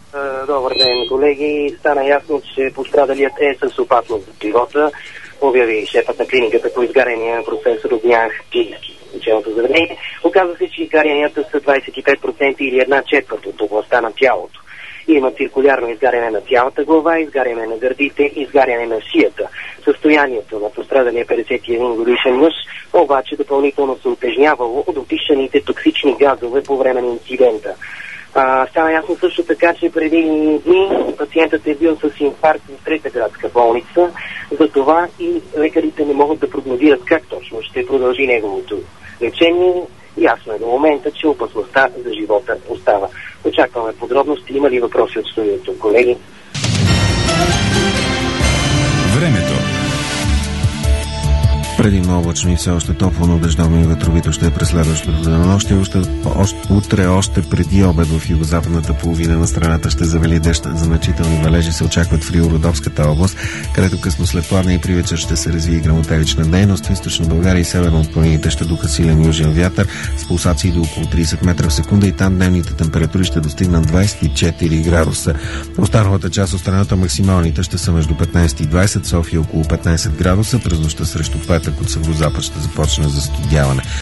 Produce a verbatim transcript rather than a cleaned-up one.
Добър ден, колеги. Стана ясно, че пострадалият е с опасност за живота, обяви шефът на клиниката по изгаряния професор Огнян Хаджийски. Учебното заведение. Оказва се, че изгарянията са двадесет и пет процента или една четвърт от областта на тялото. Има циркулярно изгаряне на цялата глава, изгаряне на гърдите, изгаряне на шията. Състоянието на пострадалия петдесет и един годишен мъж обаче допълнително се утежнявало от отишаните токсични газове по време на инцидента. А, стана ясно също така, че преди дни пациентът е бил с инфаркт в трета градска болница, затова и лекарите не могат да прогнозират как точно ще продължи неговото лечение. Ясно е до момента, че опасността за живота остава. Очакваме подробности. Има ли въпроси от студиото, колеги? Времето. Преди облачно и все още топло, но дъждовно и ветровито ще е през следващото денонощие. Още, още, утре, още преди обед в югозападната половина на страната ще завали дъжд. Значителни валежи се очакват в Рио-Родопската област, където късно след пладне и при вечер ще се развие и гръмотевична дейност. В източна България и северно от планините ще духа силен южен вятър с пулсации до около тридесет метра в секунда и там дневните температури ще достигнат двадесет и четири градуса. В останалата част от страната максималните ще са между петнадесет и двадесет, София около петнадесет градуса. През нощта срещу петък от северозапад ще започне застудяване.